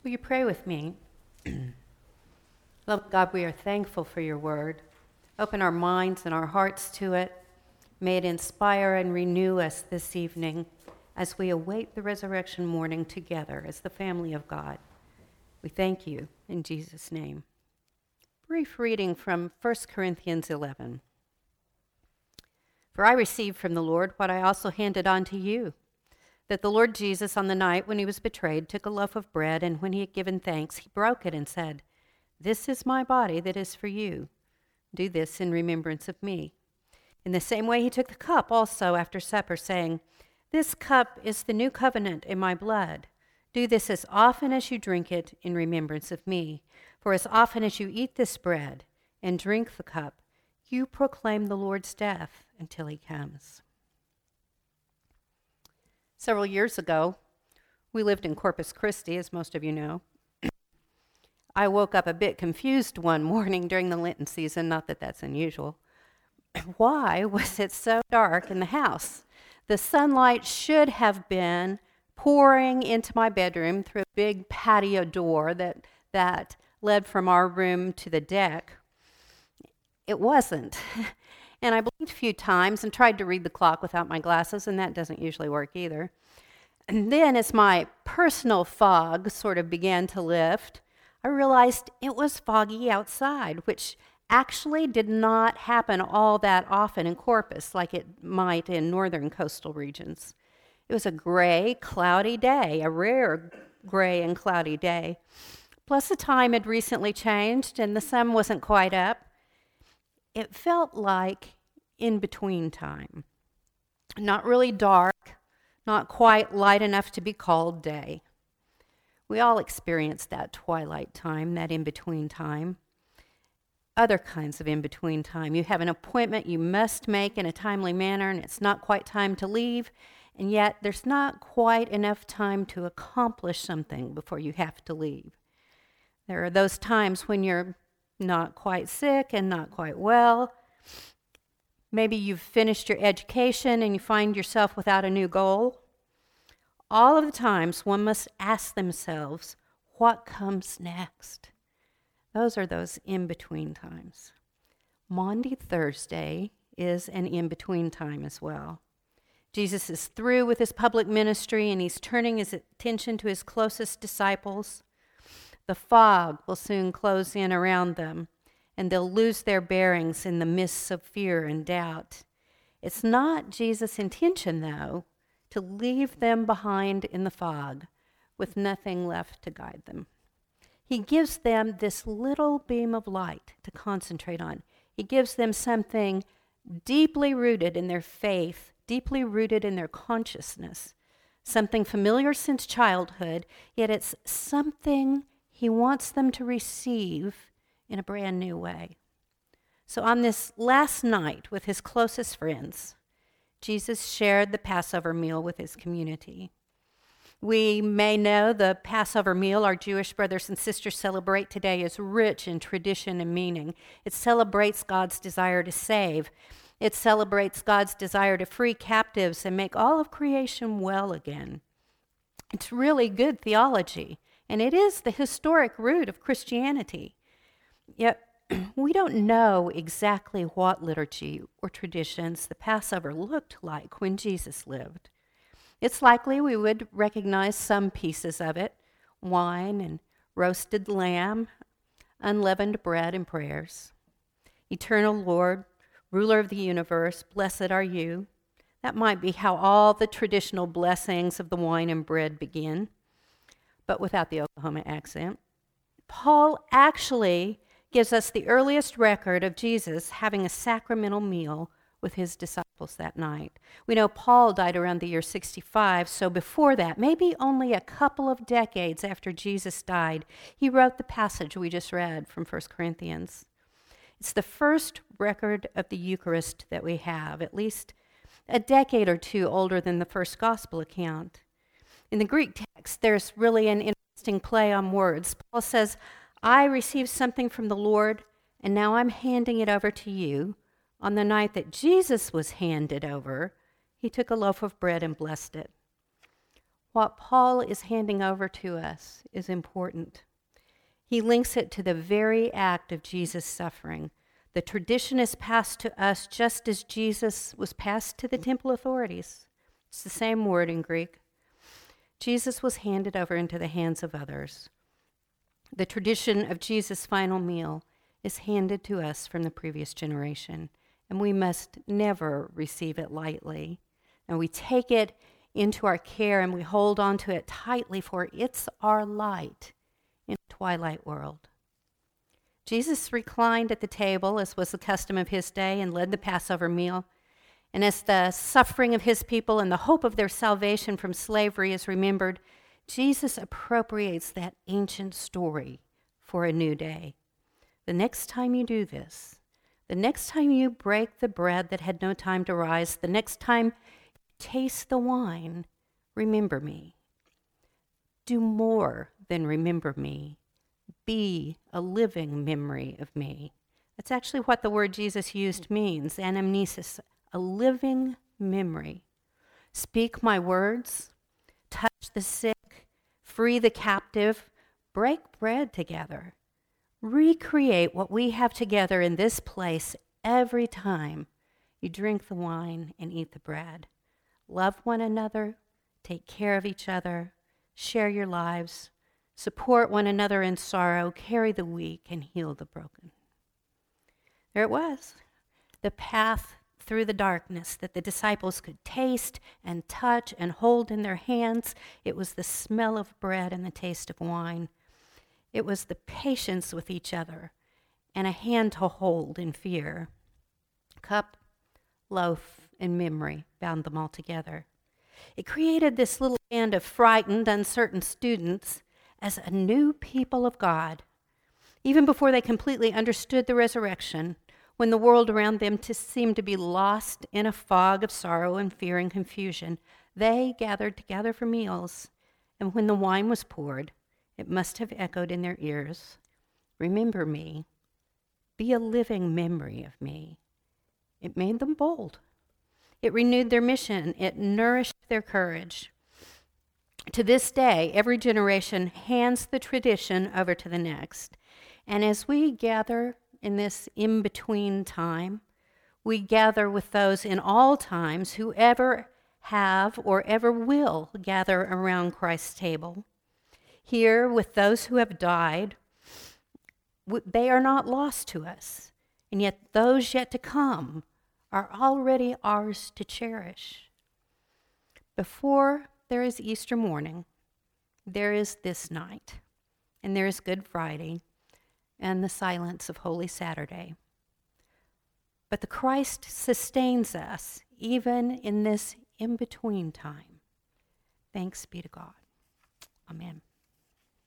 Will you pray with me? Lord God, we are thankful for your word. Open our minds and our hearts to it. May it inspire and renew us this evening as we await the resurrection morning together as the family of God. We thank you in Jesus' name. Brief reading from 1 Corinthians 11. For I received from the Lord what I also handed on to you, that the Lord Jesus, on the night when he was betrayed, took a loaf of bread, and when he had given thanks, he broke it and said, "This is my body that is for you. Do this in remembrance of me." In the same way, he took the cup also after supper, saying, "This cup is the new covenant in my blood. Do this as often as you drink it in remembrance of me. For as often as you eat this bread and drink the cup, you proclaim the Lord's death until he comes." Several years ago, we lived in Corpus Christi, as most of you know. I woke up a bit confused one morning during the Lenten season, not that that's unusual. Why was it so dark in the house? The sunlight should have been pouring into my bedroom through a big patio door that led from our room to the deck. It wasn't. And I blinked a few times and tried to read the clock without my glasses, and that doesn't usually work either. And then as my personal fog sort of began to lift, I realized it was foggy outside, which actually did not happen all that often in Corpus like it might in northern coastal regions. It was a gray, cloudy day, a rare gray and cloudy day. Plus the time had recently changed and the sun wasn't quite up. It felt like in-between time. Not really dark, not quite light enough to be called day. We all experience that twilight time, that in-between time. Other kinds of in-between time. You have an appointment you must make in a timely manner, and it's not quite time to leave, and yet there's not quite enough time to accomplish something before you have to leave. There are those times when you're not quite sick and not quite well. Maybe you've finished your education and you find yourself without a new goal. All of the times one must ask themselves, what comes next? Those are those in-between times. Maundy Thursday is an in-between time as well. Jesus is through with his public ministry and he's turning his attention to his closest disciples. The fog will soon close in around them, and they'll lose their bearings in the mists of fear and doubt. It's not Jesus' intention, though, to leave them behind in the fog with nothing left to guide them. He gives them this little beam of light to concentrate on. He gives them something deeply rooted in their faith, deeply rooted in their consciousness, something familiar since childhood, yet it's something he wants them to receive in a brand new way. So on this last night with his closest friends, Jesus shared the Passover meal with his community. We may know the Passover meal our Jewish brothers and sisters celebrate today is rich in tradition and meaning. It celebrates God's desire to save. It celebrates God's desire to free captives and make all of creation well again. It's really good theology. And it is the historic root of Christianity. Yet we don't know exactly what liturgy or traditions the Passover looked like when Jesus lived. It's likely we would recognize some pieces of it: wine and roasted lamb, unleavened bread and prayers. Eternal Lord, ruler of the universe, blessed are you. That might be how all the traditional blessings of the wine and bread begin, but without the Oklahoma accent. Paul actually gives us the earliest record of Jesus having a sacramental meal with his disciples that night. We know Paul died around the year 65, so before that, maybe only a couple of decades after Jesus died, he wrote the passage we just read from 1 Corinthians. It's the first record of the Eucharist that we have, at least a decade or two older than the first gospel account. In the Greek text, there's really an interesting play on words. Paul says, I received something from the Lord, and now I'm handing it over to you. On the night that Jesus was handed over, he took a loaf of bread and blessed it. what Paul is handing over to us is important. He links it to the very act of Jesus' suffering. The tradition is passed to us just as Jesus was passed to the temple authorities. It's the same word in Greek. Jesus was handed over into the hands of others. The tradition of Jesus' final meal is handed to us from the previous generation, and we must never receive it lightly. And we take it into our care and we hold on to it tightly, for it's our light in a twilight world. Jesus reclined at the table, as was the custom of his day, and led the Passover meal. And as the suffering of his people and the hope of their salvation from slavery is remembered, Jesus appropriates that ancient story for a new day. The next time you do this, the next time you break the bread that had no time to rise, the next time you taste the wine, remember me. Do more than remember me. Be a living memory of me. That's actually what the word Jesus used means, anamnesis, a living memory. Speak my words, touch the sick, free the captive, break bread together. Recreate what we have together in this place every time you drink the wine and eat the bread. Love one another, take care of each other, share your lives, support one another in sorrow, carry the weak, and heal the broken. There it was, the path through the darkness that the disciples could taste and touch and hold in their hands. It was the smell of bread and the taste of wine. It was the patience with each other and a hand to hold in fear. Cup, loaf, and memory bound them all together. It created this little band of frightened, uncertain students as a new people of God. Even before they completely understood the resurrection, when the world around them seemed to be lost in a fog of sorrow and fear and confusion, they gathered together for meals. And when the wine was poured, it must have echoed in their ears, "Remember me. Be a living memory of me." It made them bold. It renewed their mission. It nourished their courage. To this day, every generation hands the tradition over to the next. And as we gather in this in-between time, we gather with those in all times who ever have or ever will gather around Christ's table. Here, with those who have died, they are not lost to us, and yet those yet to come are already ours to cherish. Before there is Easter morning, there is this night, and there is Good Friday, and the silence of Holy Saturday. But the Christ sustains us even in this in-between time. Thanks be to God. Amen.